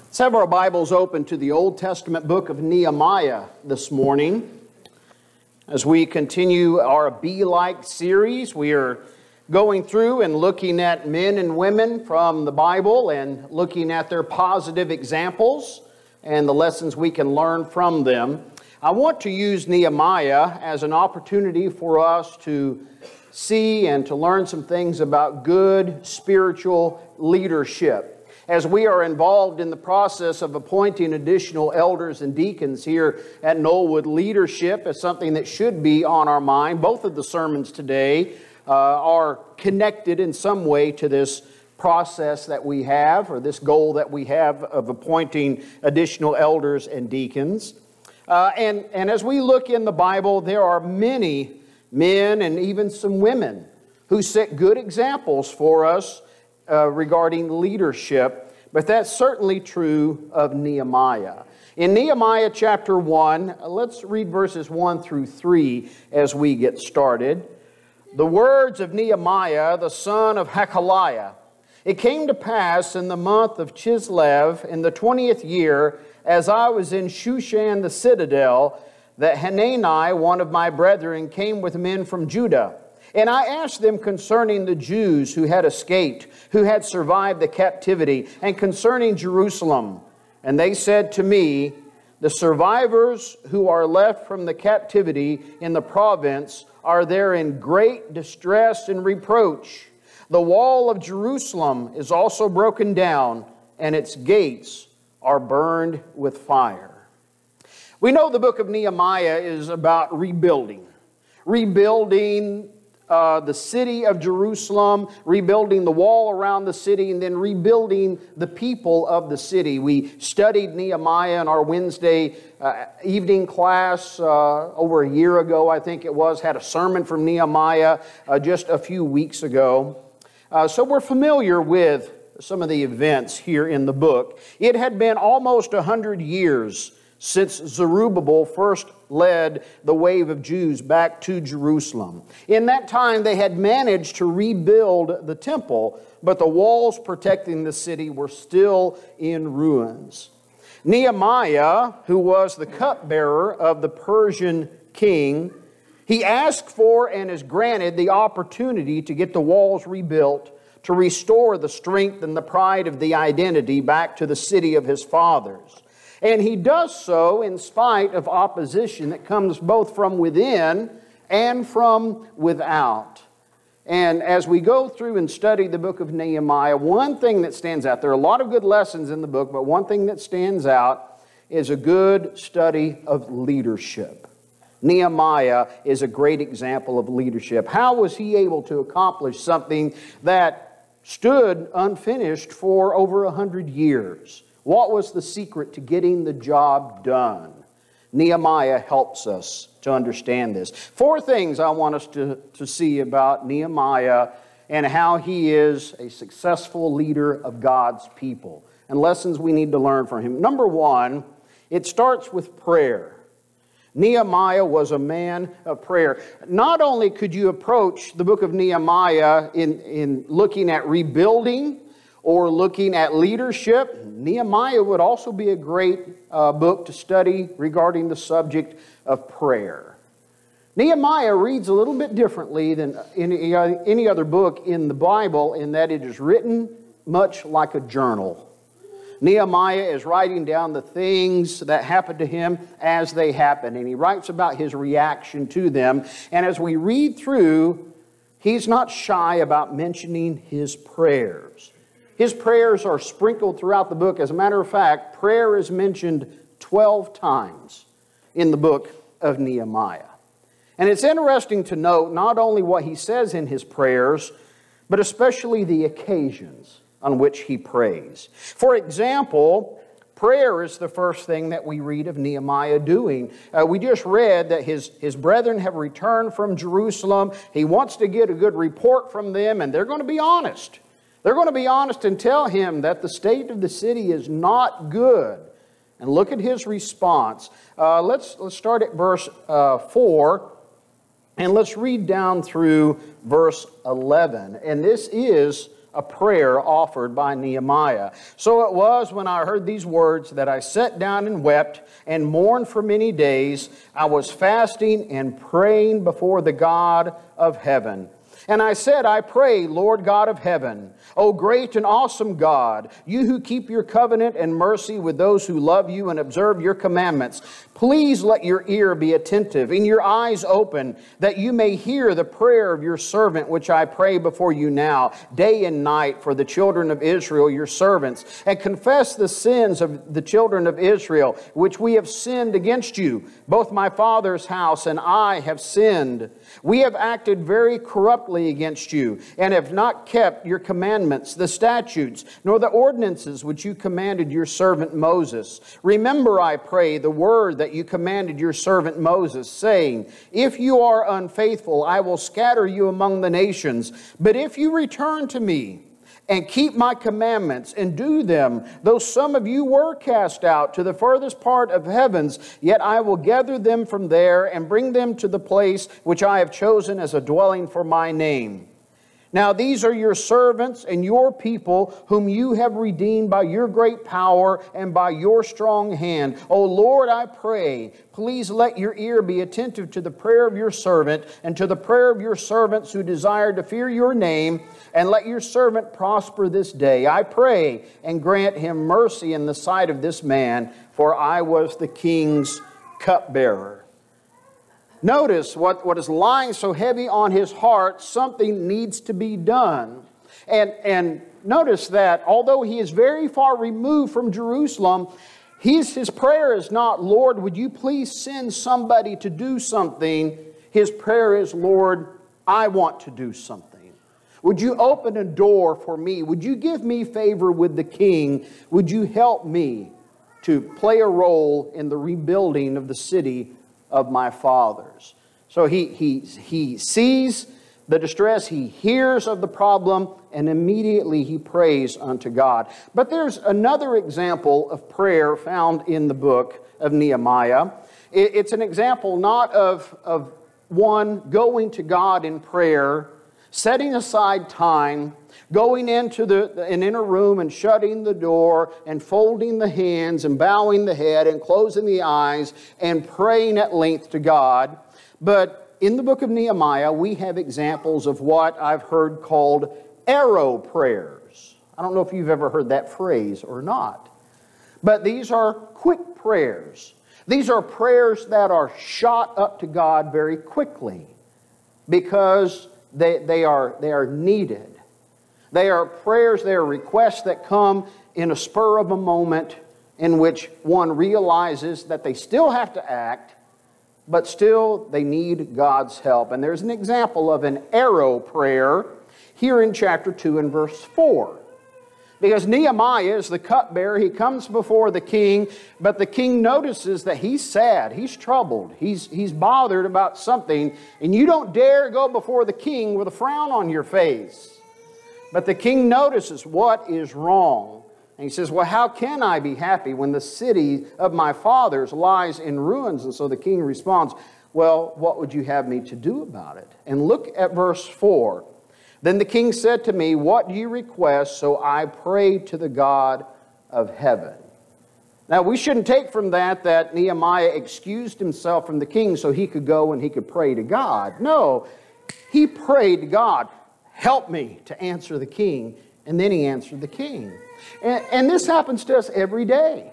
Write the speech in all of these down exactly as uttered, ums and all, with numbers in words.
Let's have our Bibles open to the Old Testament book of Nehemiah this morning. As we continue our Be Like series, we are going through and looking at men and women from the Bible and looking at their positive examples and the lessons we can learn from them. I want to use Nehemiah as an opportunity for us to see and to learn some things about good spiritual leadership. As we are involved in the process of appointing additional elders and deacons here at Knollwood, leadership is something that should be on our mind. Both of the sermons today uh, are connected in some way to this process that we have, or this goal that we have of appointing additional elders and deacons. Uh, and, and as we look in the Bible, there are many men and even some women who set good examples for us Uh, regarding leadership, but that's certainly true of Nehemiah. In Nehemiah chapter one, let's read verses one through three as we get started. The words of Nehemiah, the son of Hakaliah. It came to pass in the month of Chislev, in the twentieth year, as I was in Shushan the citadel, that Hanani, one of my brethren, came with men from Judah. And I asked them concerning the Jews who had escaped, who had survived the captivity, and concerning Jerusalem. And they said to me, the survivors who are left from the captivity in the province are there in great distress and reproach. The wall of Jerusalem is also broken down, and its gates are burned with fire. We know the book of Nehemiah is about rebuilding. Rebuilding Uh, the city of Jerusalem, rebuilding the wall around the city, and then rebuilding the people of the city. We studied Nehemiah in our Wednesday uh, evening class uh, over a year ago, I think it was, had a sermon from Nehemiah uh, just a few weeks ago. Uh, so we're familiar with some of the events here in the book. It had been almost a hundred years since Zerubbabel first led the wave of Jews back to Jerusalem. In that time, they had managed to rebuild the temple, but the walls protecting the city were still in ruins. Nehemiah, who was the cupbearer of the Persian king, he asked for and is granted the opportunity to get the walls rebuilt, to restore the strength and the pride of the identity back to the city of his fathers. And he does so in spite of opposition that comes both from within and from without. And as we go through and study the book of Nehemiah, one thing that stands out, there are a lot of good lessons in the book, but one thing that stands out is a good study of leadership. Nehemiah is a great example of leadership. How was he able to accomplish something that stood unfinished for over a hundred years? What was the secret to getting the job done? Nehemiah helps us to understand this. Four things I want us to, to see about Nehemiah and how he is a successful leader of God's people, and lessons we need to learn from him. Number one, it starts with prayer. Nehemiah was a man of prayer. Not only could you approach the book of Nehemiah in, in looking at rebuilding or looking at leadership, Nehemiah would also be a great uh, book to study regarding the subject of prayer. Nehemiah reads a little bit differently than any, any other book in the Bible in that it is written much like a journal. Nehemiah is writing down the things that happened to him as they happened, and he writes about his reaction to them. And as we read through, he's not shy about mentioning his prayers. His prayers are sprinkled throughout the book. As a matter of fact, prayer is mentioned twelve times in the book of Nehemiah. And it's interesting to note not only what he says in his prayers, but especially the occasions on which he prays. For example, prayer is the first thing that we read of Nehemiah doing. Uh, we just read that his, his brethren have returned from Jerusalem. He wants to get a good report from them, and they're going to be honest. They're going to be honest and tell him that the state of the city is not good. And look at his response. Uh, let's, let's start at verse uh, four, and let's read down through verse eleven. And this is a prayer offered by Nehemiah. So it was when I heard these words that I sat down and wept and mourned for many days. I was fasting and praying before the God of heaven. And I said, I pray, Lord God of heaven, O great and awesome God, you who keep your covenant and mercy with those who love you and observe your commandments, please let your ear be attentive and your eyes open, that you may hear the prayer of your servant, which I pray before you now, day and night, for the children of Israel, your servants, and confess the sins of the children of Israel, which we have sinned against you. Both my father's house and I have sinned. We have acted very corruptly against you, and have not kept your commandments, the statutes, nor the ordinances which you commanded your servant Moses. Remember, I pray, the word that you commanded your servant Moses, saying, if you are unfaithful, I will scatter you among the nations. But if you return to me and keep my commandments and do them, though some of you were cast out to the furthest part of heavens, yet I will gather them from there and bring them to the place which I have chosen as a dwelling for my name. Now these are your servants and your people, whom you have redeemed by your great power and by your strong hand. O Lord, I pray, please let your ear be attentive to the prayer of your servant and to the prayer of your servants who desire to fear your name, and let your servant prosper this day. I pray, and grant him mercy in the sight of this man, for I was the king's cupbearer. Notice what, what is lying so heavy on his heart. Something needs to be done. And, and notice that although he is very far removed from Jerusalem, his, his prayer is not, Lord, would you please send somebody to do something? His prayer is, Lord, I want to do something. Would you open a door for me? Would you give me favor with the king? Would you help me to play a role in the rebuilding of the city of my fathers? So he, he, he sees the distress, he hears of the problem, and immediately he prays unto God. But there's another example of prayer found in the book of Nehemiah. It, it's an example not of, of one going to God in prayer, setting aside time, going into the, an inner room and shutting the door and folding the hands and bowing the head and closing the eyes and praying at length to God. But in the book of Nehemiah, we have examples of what I've heard called arrow prayers. I don't know if you've ever heard that phrase or not. But these are quick prayers. These are prayers that are shot up to God very quickly because they, they, are, they are needed. They are prayers, they are requests that come in a spur of a moment in which one realizes that they still have to act, but still they need God's help. And there's an example of an arrow prayer here in chapter two and verse four. Because Nehemiah is the cupbearer, he comes before the king, but the king notices that he's sad, he's troubled, he's, he's bothered about something, and you don't dare go before the king with a frown on your face. But the king notices what is wrong. And he says, well, how can I be happy when the city of my fathers lies in ruins? And so the king responds, well, what would you have me to do about it? And look at verse four. Then the king said to me, what do you request? So I prayed to the God of heaven. Now, we shouldn't take from that that Nehemiah excused himself from the king so he could go and he could pray to God. No, he prayed to God. Help me to answer the king. And then he answered the king. And, and this happens to us every day.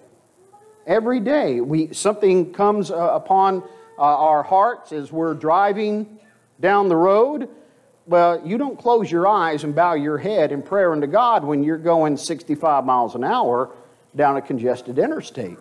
Every day. We, something comes uh, upon uh, our hearts as we're driving down the road. Well, you don't close your eyes and bow your head in prayer unto God when you're going sixty-five miles an hour down a congested interstate.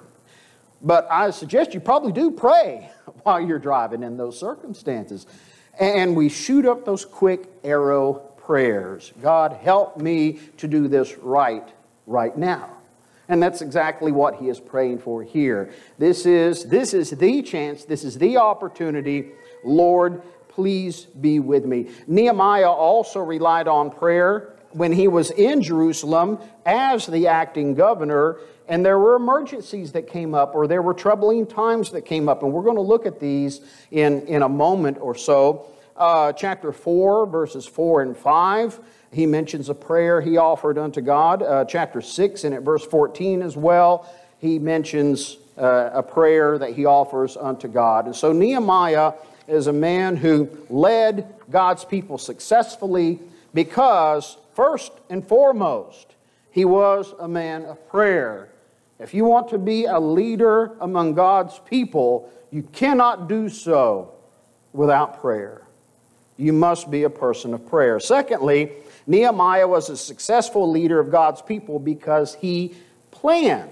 But I suggest you probably do pray while you're driving in those circumstances. And we shoot up those quick arrow prayers. God, help me to do this right, right now. And that's exactly what he is praying for here. This is, this is the chance, this is the opportunity. Lord, please be with me. Nehemiah also relied on prayer when he was in Jerusalem as the acting governor, and there were emergencies that came up, or there were troubling times that came up, and we're going to look at these in, in a moment or so. Uh, chapter four, verses four and five, he mentions a prayer he offered unto God. Uh, chapter six and at verse fourteen as well, he mentions uh, a prayer that he offers unto God. And so Nehemiah is a man who led God's people successfully because, first and foremost, he was a man of prayer. If you want to be a leader among God's people, you cannot do so without prayer. You must be a person of prayer. Secondly, Nehemiah was a successful leader of God's people because he planned.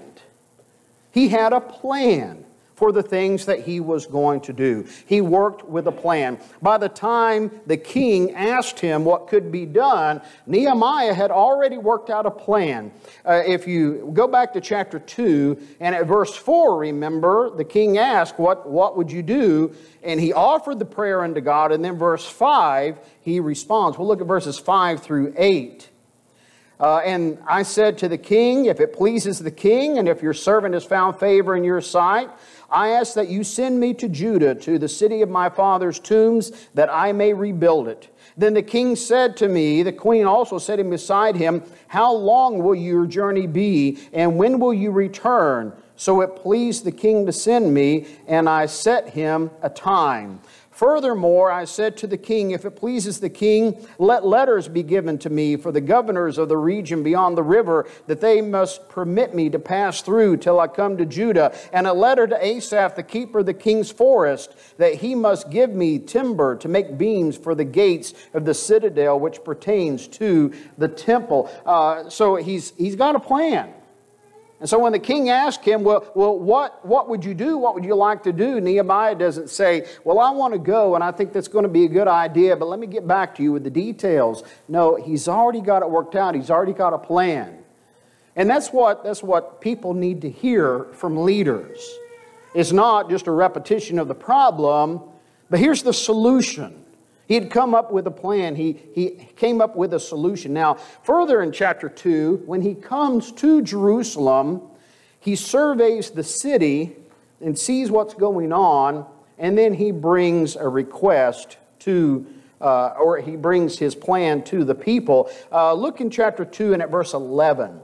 He had a plan for the things that he was going to do. He worked with a plan. By the time the king asked him what could be done, Nehemiah had already worked out a plan. Uh, if you go back to chapter two, and at verse four, remember, the king asked, what, what would you do? And he offered the prayer unto God, and then verse five, he responds. We'll look at verses five through eight. Uh, and I said to the king, if it pleases the king, and if your servant has found favor in your sight, I ask that you send me to Judah, to the city of my father's tombs, that I may rebuild it. Then the king said to me, the queen also sitting beside him, how long will your journey be, and when will you return? So it pleased the king to send me, and I set him a time. Furthermore, I said to the king, if it pleases the king, let letters be given to me for the governors of the region beyond the river, that they must permit me to pass through till I come to Judah, and a letter to Asaph, the keeper of the king's forest, that he must give me timber to make beams for the gates of the citadel, which pertains to the temple. Uh, so he's he's got a plan. And so when the king asked him, well, well what, what would you do? What would you like to do? Nehemiah doesn't say, well, I want to go, and I think that's going to be a good idea, but let me get back to you with the details. No, he's already got it worked out. He's already got a plan. And that's what, that's what people need to hear from leaders. It's not just a repetition of the problem, but here's the solution. He had come up with a plan. He, he came up with a solution. Now, further in chapter two, when he comes to Jerusalem, he surveys the city and sees what's going on, and then he brings a request to, uh, or he brings his plan to the people. Uh, look in chapter two and at verse eleven.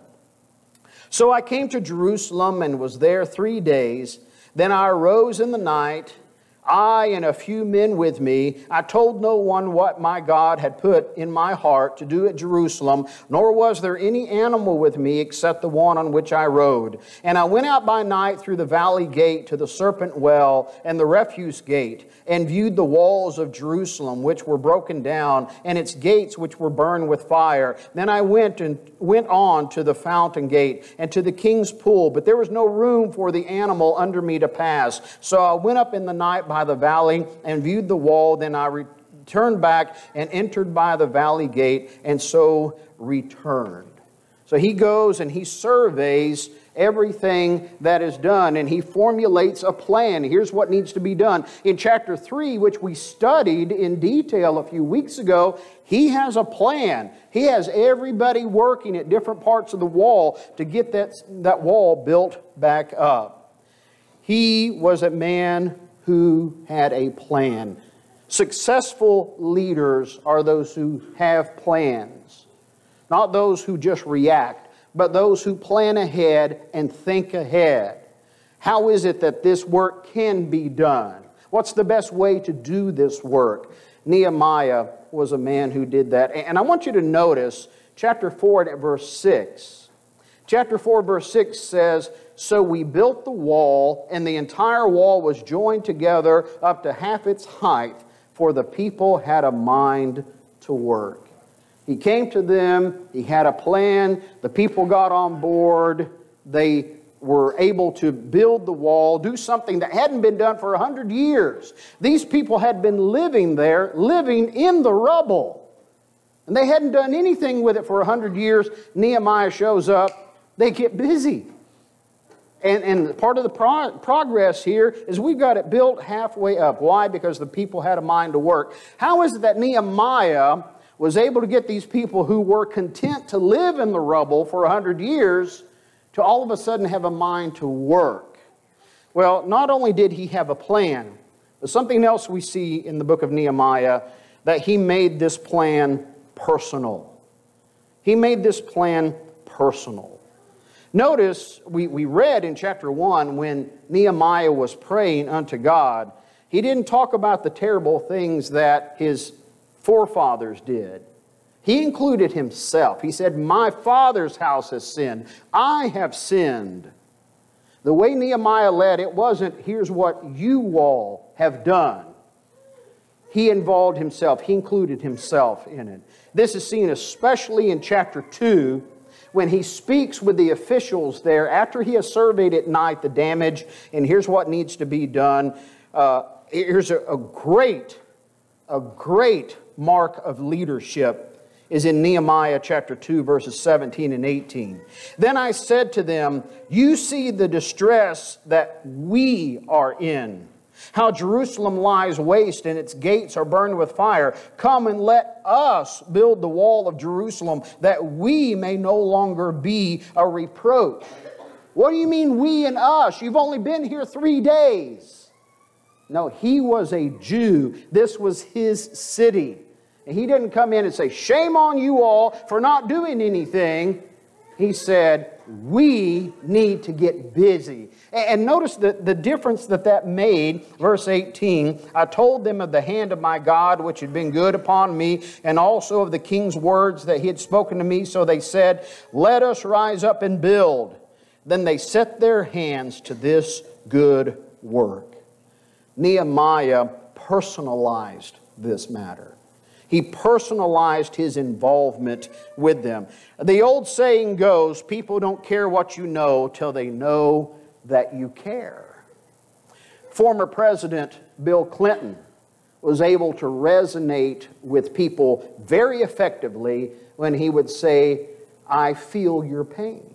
So I came to Jerusalem and was there three days. Then I arose in the night, I and a few men with me. I told no one what my God had put in my heart to do at Jerusalem, nor was there any animal with me except the one on which I rode. And I went out by night through the valley gate to the serpent well and the refuse gate, and viewed the walls of Jerusalem, which were broken down, and its gates which were burned with fire. Then I went and went on to the fountain gate and to the king's pool, but there was no room for the animal under me to pass. So I went up in the night by the valley and viewed the wall. Then I returned back and entered by the valley gate, and so returned. So he goes and he surveys everything that is done, and he formulates a plan. Here's what needs to be done. In chapter three, which we studied in detail a few weeks ago, he has a plan. He has everybody working at different parts of the wall to get that, that wall built back up. He was a man who had a plan. Successful leaders are those who have plans, not those who just react, but those who plan ahead and think ahead. How is it that this work can be done? What's the best way to do this work? Nehemiah was a man who did that. And I want you to notice chapter four and verse six. Chapter four, verse six says, so we built the wall, and the entire wall was joined together up to half its height, for the people had a mind to work. He came to them, he had a plan, the people got on board, they were able to build the wall, do something that hadn't been done for a hundred years. These people had been living there, living in the rubble. And they hadn't done anything with it for a hundred years. Nehemiah shows up, they get busy. And, and part of the pro- progress here is we've got it built halfway up. Why? Because the people had a mind to work. How is it that Nehemiah was able to get these people who were content to live in the rubble for a hundred years to all of a sudden have a mind to work? Well, not only did he have a plan, but something else we see in the book of Nehemiah, that he made this plan personal. He made this plan personal. Notice, we, we read in chapter one when Nehemiah was praying unto God, he didn't talk about the terrible things that his forefathers did. He included himself. He said, my father's house has sinned. I have sinned. The way Nehemiah led, it wasn't, here's what you all have done. He involved himself. He included himself in it. This is seen especially in chapter two, when he speaks with the officials there after he has surveyed at night the damage, and here's what needs to be done. Uh, here's a, a great, a great mark of leadership is in Nehemiah chapter two, verses seventeen and eighteen. Then I said to them, you see the distress that we are in, how Jerusalem lies waste and its gates are burned with fire. Come and let us build the wall of Jerusalem, that we may no longer be a reproach. What do you mean we and us? You've only been here three days. No, he was a Jew. This was his city. And he didn't come in and say, shame on you all for not doing anything. He said, we need to get busy. And notice the, the difference that that made. Verse eighteen, I told them of the hand of my God, which had been good upon me, and also of the king's words that he had spoken to me. So they said, let us rise up and build. Then they set their hands to this good work. Nehemiah personalized this matter. He personalized his involvement with them. The old saying goes, people don't care what you know till they know that you care. Former President Bill Clinton was able to resonate with people very effectively when he would say, I feel your pain.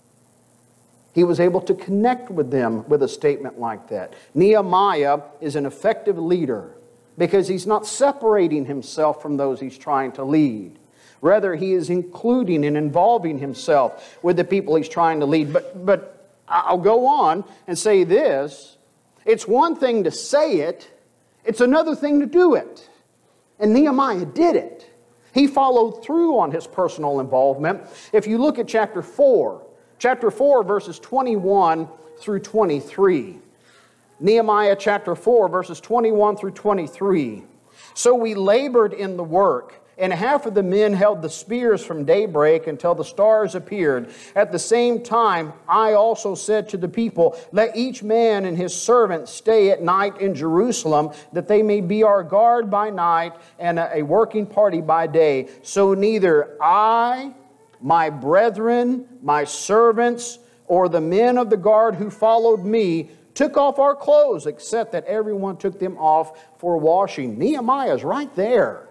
He was able to connect with them with a statement like that. Nehemiah is an effective leader because he's not separating himself from those he's trying to lead. Rather, he is including and involving himself with the people he's trying to lead. But, but I'll go on and say this. It's one thing to say it. It's another thing to do it. And Nehemiah did it. He followed through on his personal involvement. If you look at chapter four, chapter four, verses twenty-one through twenty-three. Nehemiah chapter four, verses twenty-one through twenty-three. So we labored in the work, and half of the men held the spears from daybreak until the stars appeared. At the same time, I also said to the people, let each man and his servant stay at night in Jerusalem, that they may be our guard by night and a working party by day. So neither I, my brethren, my servants, or the men of the guard who followed me took off our clothes, except that everyone took them off for washing. Nehemiah's right there.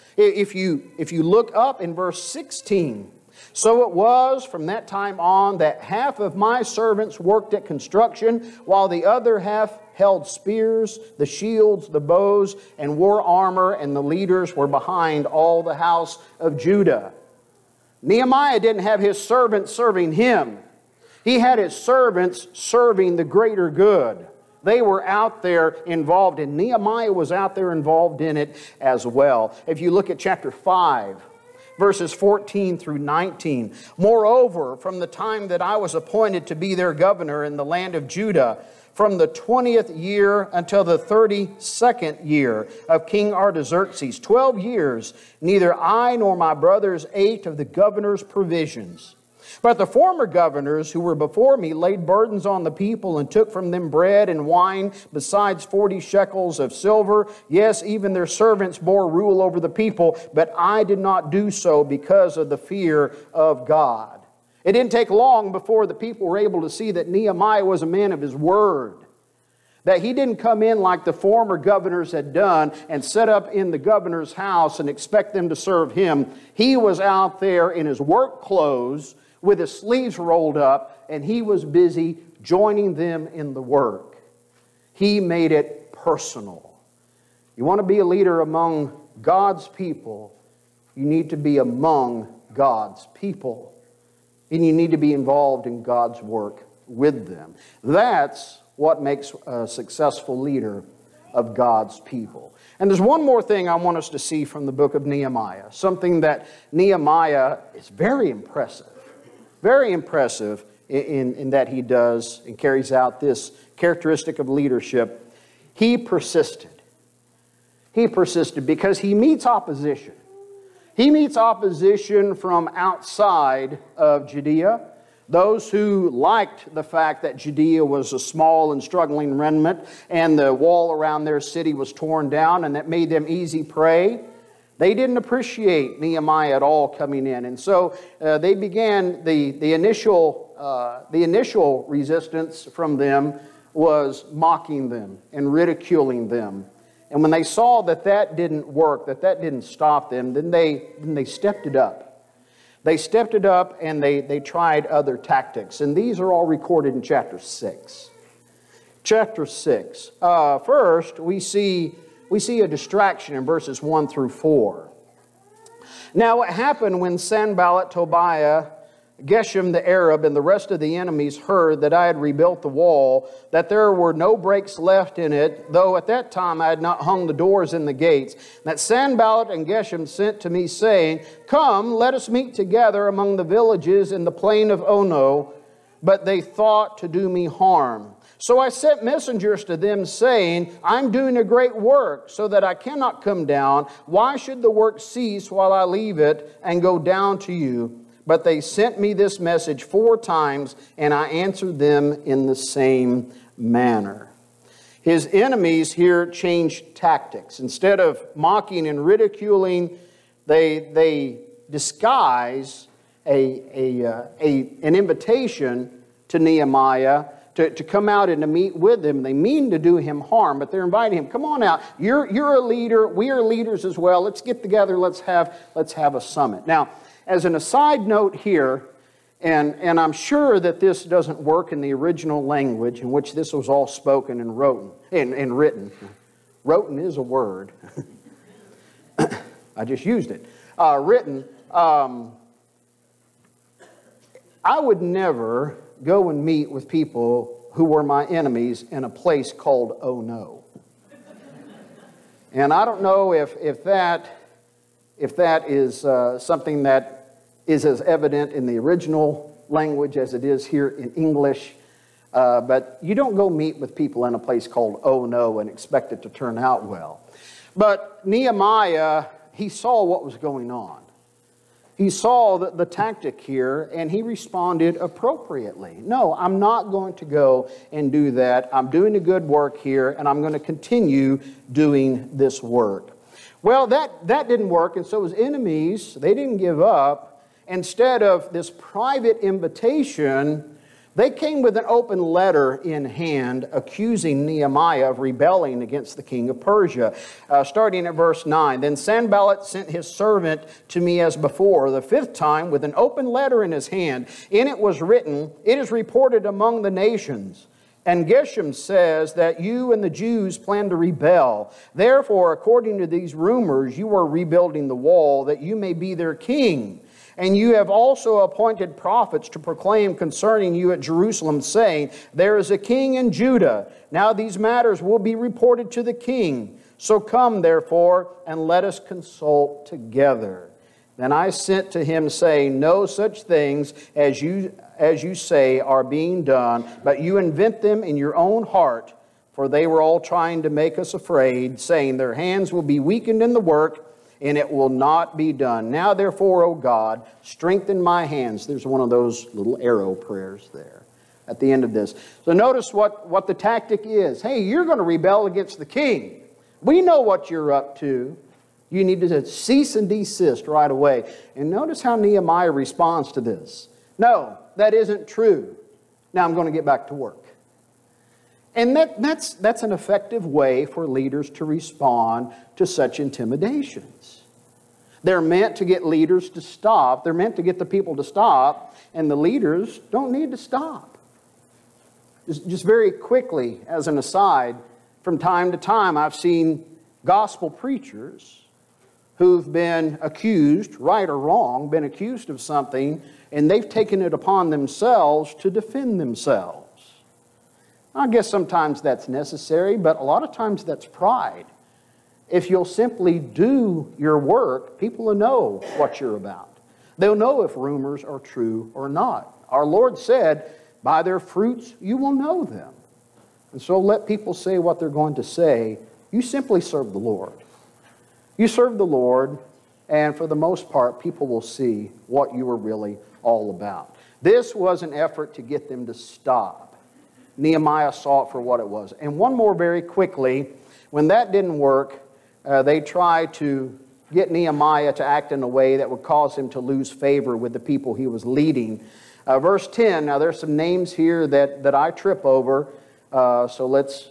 If you, if you look up in verse sixteen, so it was from that time on that half of my servants worked at construction, while the other half held spears, the shields, the bows, and wore armor, and the leaders were behind all the house of Judah. Nehemiah didn't have his servants serving him. He had his servants serving the greater good. They were out there involved, and Nehemiah was out there involved in it as well. If you look at chapter five, verses fourteen through nineteen. Moreover, from the time that I was appointed to be their governor in the land of Judah, from the twentieth year until the thirty-second year of King Artaxerxes, twelve years, neither I nor my brothers ate of the governor's provisions. But the former governors who were before me laid burdens on the people and took from them bread and wine, besides forty shekels of silver. Yes, even their servants bore rule over the people, but I did not do so because of the fear of God. It didn't take long before the people were able to see that Nehemiah was a man of his word. That he didn't come in like the former governors had done and set up in the governor's house and expect them to serve him. He was out there in his work clothes with his sleeves rolled up, and he was busy joining them in the work. He made it personal. You want to be a leader among God's people, you need to be among God's people. And you need to be involved in God's work with them. That's what makes a successful leader of God's people. And there's one more thing I want us to see from the book of Nehemiah, something that Nehemiah is very impressive, very impressive in, in that he does and carries out this characteristic of leadership. He persisted. He persisted because he meets opposition. He meets opposition from outside of Judea. Those who liked the fact that Judea was a small and struggling remnant and the wall around their city was torn down and that made them easy prey, they didn't appreciate Nehemiah at all coming in. And so uh, they began, the, the, initial, uh, the initial resistance from them was mocking them and ridiculing them. And when they saw that that didn't work, that that didn't stop them, then they, then they stepped it up. They stepped it up and they, they tried other tactics. And these are all recorded in chapter six. Chapter six. Uh, first, we see, we see a distraction in verses one through four. Now, what happened when Sanballat, Tobiah, Geshem the Arab, and the rest of the enemies heard that I had rebuilt the wall, that there were no breaks left in it, though at that time I had not hung the doors and the gates, that Sanballat and Geshem sent to me, saying, Come, let us meet together among the villages in the plain of Ono. But they thought to do me harm. So I sent messengers to them, saying, I'm doing a great work, so that I cannot come down. Why should the work cease while I leave it and go down to you? But they sent me this message four times, and I answered them in the same manner. His enemies here changed tactics. Instead of mocking and ridiculing, they, they disguise a, a, uh, a, an invitation to Nehemiah to, to come out and to meet with him. They mean to do him harm, but they're inviting him. Come on out. You're, you're a leader. We are leaders as well. Let's get together. Let's have, let's have a summit. Now, as an aside note here, and, and I'm sure that this doesn't work in the original language in which this was all spoken and written, and, and written. Written is a word. I just used it. Uh, written. Um, I would never go and meet with people who were my enemies in a place called Oh No. And I don't know if, if that... If that is uh, something that is as evident in the original language as it is here in English. Uh, but you don't go meet with people in a place called Oh No and expect it to turn out well. But Nehemiah, he saw what was going on. He saw the, the tactic here and he responded appropriately. No, I'm not going to go and do that. I'm doing a good work here and I'm going to continue doing this work. Well, that, that didn't work, and so his enemies, they didn't give up. Instead of this private invitation, they came with an open letter in hand accusing Nehemiah of rebelling against the king of Persia. Uh, starting at verse nine, Then Sanballat sent his servant to me as before, the fifth time, with an open letter in his hand. In it was written, It is reported among the nations. And Geshem says that you and the Jews plan to rebel. Therefore, according to these rumors, you are rebuilding the wall that you may be their king. And you have also appointed prophets to proclaim concerning you at Jerusalem, saying, There is a king in Judah. Now these matters will be reported to the king. So come, therefore, and let us consult together. Then I sent to him, saying, No such things as you as you say are being done, but you invent them in your own heart, for they were all trying to make us afraid, saying, Their hands will be weakened in the work, and it will not be done. Now therefore, O God, strengthen my hands. There's one of those little arrow prayers there at the end of this. So notice what, what the tactic is. Hey, you're going to rebel against the king. We know what you're up to. You need to cease and desist right away. And notice how Nehemiah responds to this. No, that isn't true. Now I'm going to get back to work. And that, that's, that's an effective way for leaders to respond to such intimidations. They're meant to get leaders to stop. They're meant to get the people to stop. And the leaders don't need to stop. Just, just very quickly, as an aside, from time to time I've seen gospel preachers who've been accused, right or wrong, been accused of something, and they've taken it upon themselves to defend themselves. I guess sometimes that's necessary, but a lot of times that's pride. If you'll simply do your work, people will know what you're about. They'll know if rumors are true or not. Our Lord said, by their fruits you will know them. And so let people say what they're going to say. You simply serve the Lord. You serve the Lord, and for the most part, people will see what you are really all about. This was an effort to get them to stop. Nehemiah saw it for what it was. And one more very quickly. When that didn't work, uh, they tried to get Nehemiah to act in a way that would cause him to lose favor with the people he was leading. Uh, verse ten, now there's some names here that, that I trip over, uh, so let's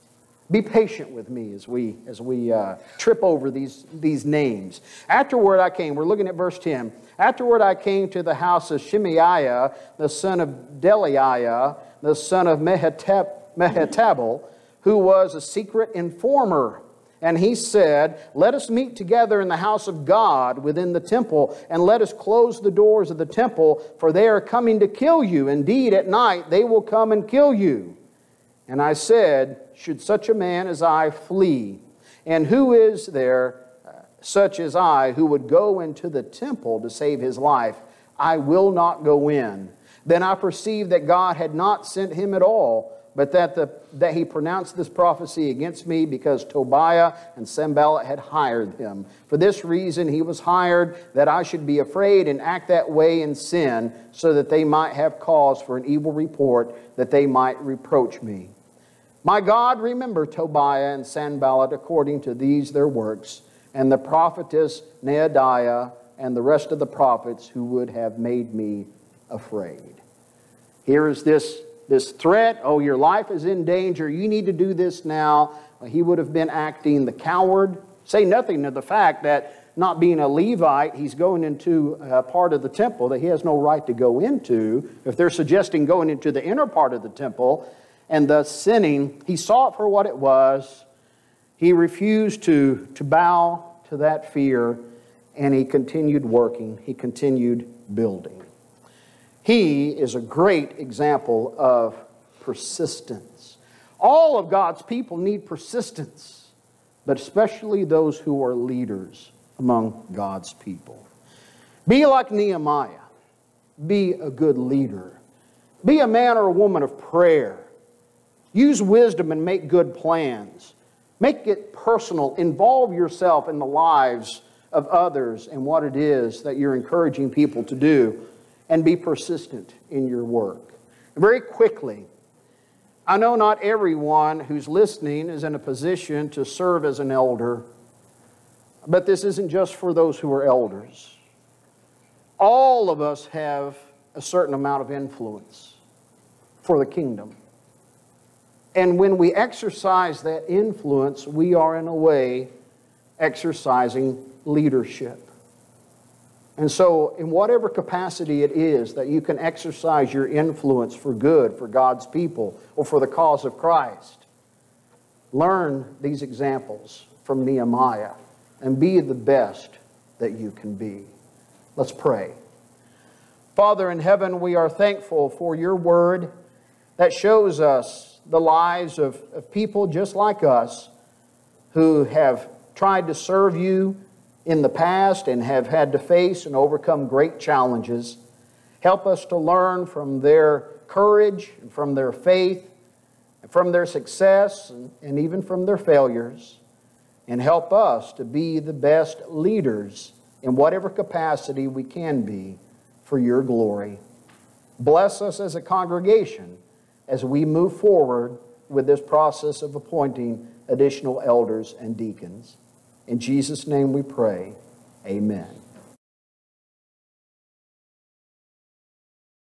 be patient with me as we, as we uh, trip over these, these names. Afterward I came, we're looking at verse ten. Afterward I came to the house of Shemaiah, the son of Delaiah, the son of Mehetab, Mehetabel, who was a secret informer. And he said, let us meet together in the house of God within the temple, and let us close the doors of the temple, for they are coming to kill you. Indeed, at night they will come and kill you. And I said, should such a man as I flee? And who is there uh, such as I who would go into the temple to save his life? I will not go in. Then I perceived that God had not sent him at all, but that, the, that he pronounced this prophecy against me because Tobiah and Sanballat had hired him. For this reason he was hired, that I should be afraid and act that way in sin, so that they might have cause for an evil report, that they might reproach me. My God, remember Tobiah and Sanballat according to these their works, and the prophetess Neadiah and the rest of the prophets who would have made me afraid. Here is this This threat, oh, your life is in danger, you need to do this now. He would have been acting the coward. Say nothing of the fact that not being a Levite, he's going into a part of the temple that he has no right to go into. If they're suggesting going into the inner part of the temple and thus sinning, he saw it for what it was. He refused to, to bow to that fear, and he continued working. He continued building. He is a great example of persistence. All of God's people need persistence, but especially those who are leaders among God's people. Be like Nehemiah. Be a good leader. Be a man or a woman of prayer. Use wisdom and make good plans. Make it personal. Involve yourself in the lives of others and what it is that you're encouraging people to do. And be persistent in your work. Very quickly, I know not everyone who's listening is in a position to serve as an elder, but this isn't just for those who are elders. All of us have a certain amount of influence for the kingdom. And when we exercise that influence, we are in a way exercising leadership. And so, in whatever capacity it is that you can exercise your influence for good, for God's people, or for the cause of Christ, learn these examples from Nehemiah and be the best that you can be. Let's pray. Father in heaven, we are thankful for your word that shows us the lives of, of people just like us who have tried to serve you in the past and have had to face and overcome great challenges. Help us to learn from their courage and from their faith and from their success and, and even from their failures. And help us to be the best leaders in whatever capacity we can be for your glory. Bless us as a congregation as we move forward with this process of appointing additional elders and deacons. In Jesus' name we pray. Amen.